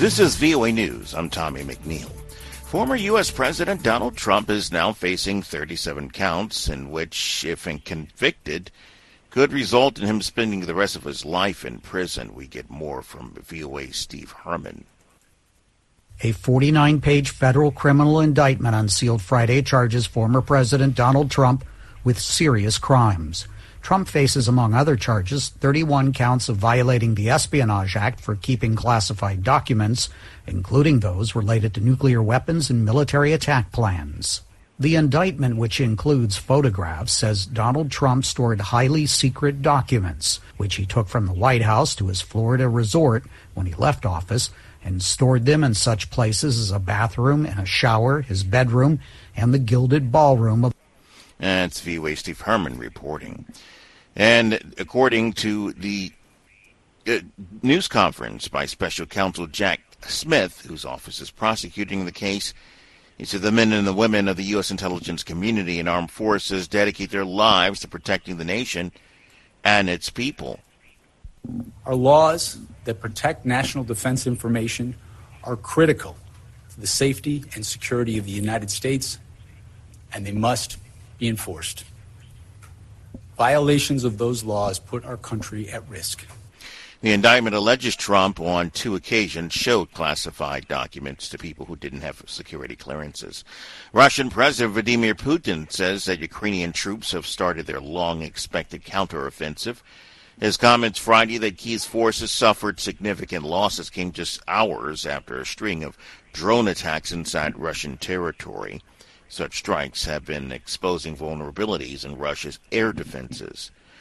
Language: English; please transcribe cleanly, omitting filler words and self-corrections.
This is VOA News. I'm Tommy McNeil. Former U.S. President Donald Trump is now facing 37 counts in which, if convicted, could result in him spending the rest of his life in prison. We get more from VOA's Steve Herman. A 49-page federal criminal indictment unsealed Friday charges former President Donald Trump with serious crimes. Trump faces, among other charges, 31 counts of violating the Espionage Act for keeping classified documents, including those related to nuclear weapons and military attack plans. The indictment, which includes photographs, says Donald Trump stored highly secret documents, which he took from the White House to his Florida resort when he left office, and stored them in such places as a bathroom and a shower, his bedroom, and the gilded ballroom of. That's VOA Steve Herman reporting. And according to the news conference by Special Counsel Jack Smith, whose office is prosecuting the case, he said the men and the women of the U.S. intelligence community and armed forces dedicate their lives to protecting the nation and its people. Our laws that protect national defense information are critical to the safety and security of the United States, and they must be enforced. Violations of those laws put our country at risk. The indictment alleges Trump on 2 occasions showed classified documents to people who didn't have security clearances. Russian President Vladimir Putin says that Ukrainian troops have started their long-expected counteroffensive. His comments Friday that Kiev's forces suffered significant losses came just hours after a string of drone attacks inside Russian territory. Such strikes have been exposing vulnerabilities in Russia's air defenses.